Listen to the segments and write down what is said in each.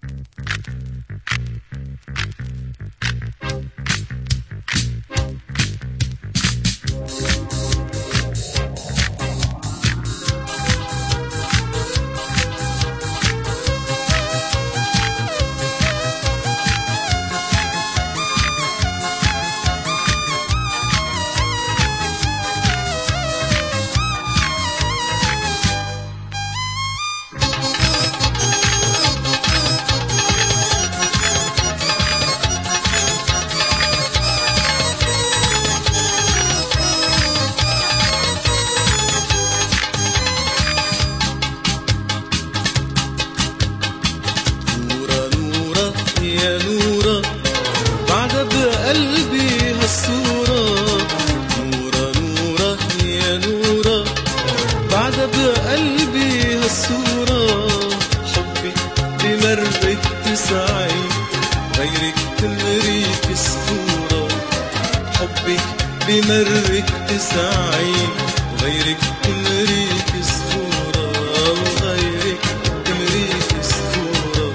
يا نورة بعد بقلبي هالصورة، نورة نورة يا نورة بعد بقلبي هالصورة، حبك بمرك تسعي غيرك تمريك سفورة، حبك بمرك تسعي غيرك تمريك سفورة، وغيرك تمريك سفورة.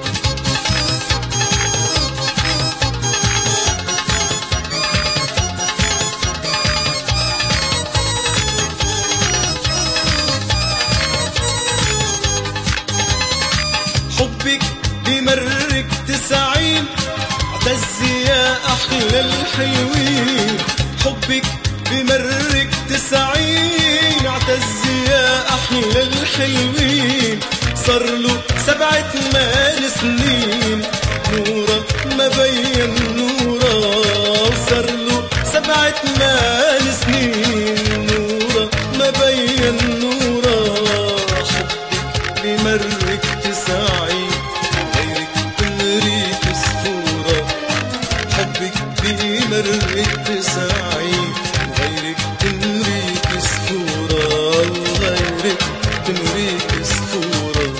حبك بمرك تسعين اعتز يا احلى الحلوين، حبك بمرك تسعين اعتز يا احلى الحلوين، صار له 7 سنين نورة ما بين نورة، صار له 7 سنين نورة ما بين نورة، حبك بمرك تسعين غيرك تمريك سفورة، حبك بمرك تسعين غيرك تمريك سفورة، وغيرك تمريك سفورة.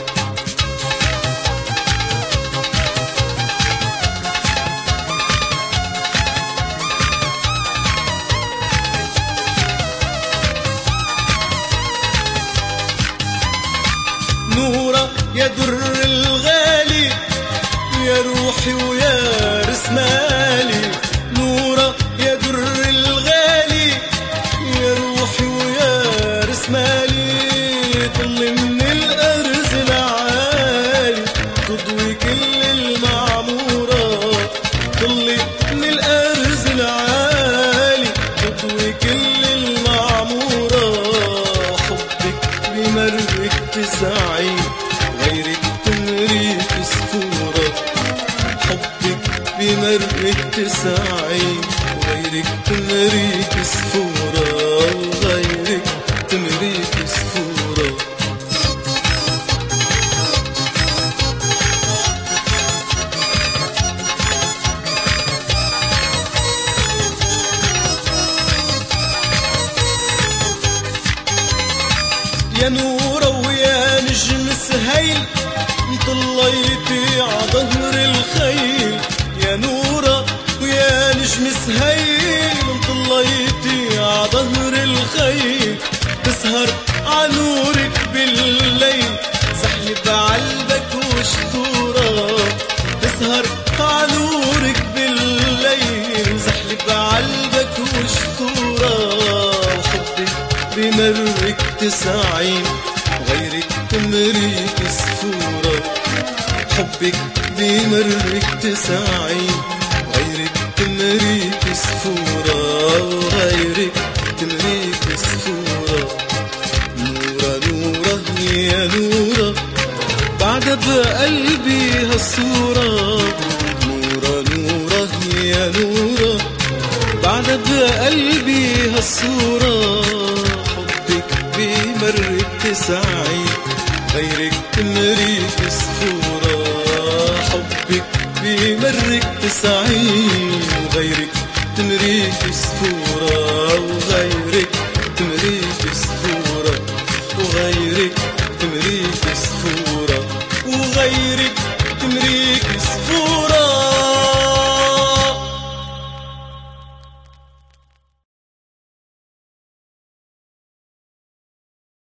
نورة يا در الغالي يا روحي ويا رسمالي، نورة يا در الغالي يا روحي ويا رسمالي، طلي من الأرز العالي تضوي كل المعمورة، طلي من الأرز العالي تضوي كل المعمورة، حبك بمرك تسعين غيرك تمريك سفورة، حبك بمرك تسعين وغيرك تمريك سفورة، وغيرك تمريك سفورة. يا نورة ويا نجم سهيل انطليتي عظهر الخيل، يا نورة ويا نجم سهيل انطليتي عظهر الخيل، تسهر عالنورك بالليل زحلب عالبك وشطورة، تسهر عالنورك بالليل زحلب عالبك وشطورة، حبك بمرك تسعين غيرك تمريك سفورة، حبك بمرك تسعين غيرك تمريك سفورة، وغيرك تمريك سفورة. نورة نورة يا نورة بعد بقلبي هالصورة، نورة نورة يا نورة بعد بقلبي هالصورة، حبك بمرك تسعين غيرك تمريك سفورة، حبك بمرك تسعين وغيرك تمريك سفورة، وغيرك تمريك سفورة، وغيرك تمريك سفورة.